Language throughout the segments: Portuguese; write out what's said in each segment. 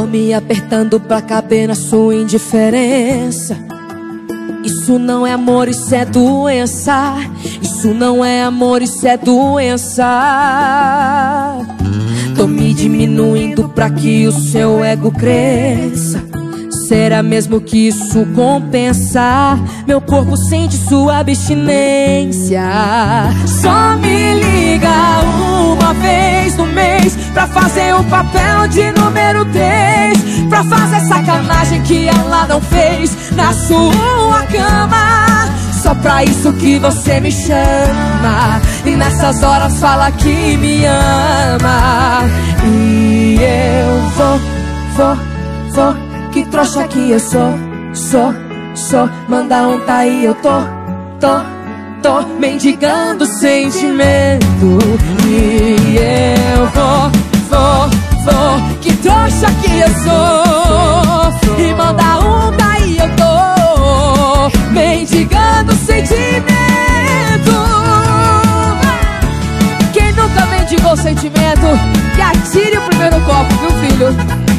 me apertando pra caber na sua indiferença. Isso não é amor, isso é doença. Isso não é amor, isso é doença. Tô me diminuindo pra que o seu ego cresça. Será mesmo que isso compensa? Meu corpo sente sua abstinência. Só me liga uma vez no mês pra fazer o papel de número 3, pra fazer sacanagem que ela não fez na sua cama. Só pra isso que você me chama e nessas horas fala que me ama. E eu vou, que trouxa que eu sou. Manda um tá aí, eu tô mendigando sentimento. E eu vou, que trouxa que eu sou. E manda um tá aí, eu tô mendigando sentimento. Quem nunca mendigou sentimento, que atire o primeiro copo, viu, filho?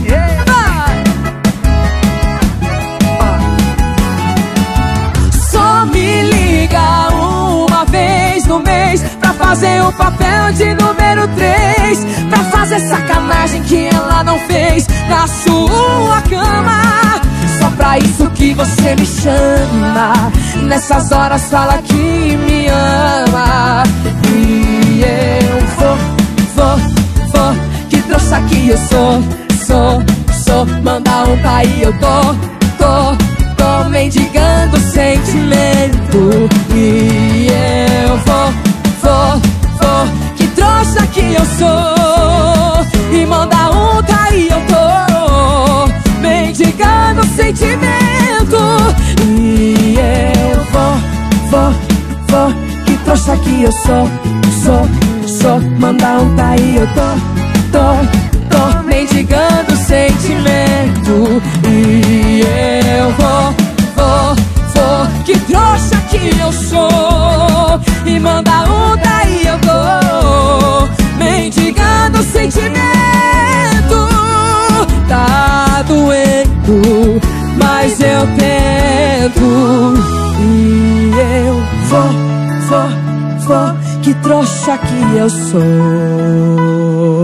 Só me liga uma vez no mês pra fazer o papel de número 3, pra fazer sacanagem que ela não fez na sua cama. Só pra isso que você me chama, nessas horas fala que me ama. E eu vou, que trouxa que eu sou. Manda um tá aí, eu tô mendigando sentimento. E eu vou, que trouxa que eu sou. E manda um tá aí, eu tô mendigando sentimento. E eu vou, que trouxa que eu sou. Manda um tá aí, eu tô mendigando sentimento. E eu vou, que trouxa que eu sou. E manda um daí, eu tô mendigando sentimento. Tá doendo, mas eu tento. E eu vou, que trouxa que eu sou.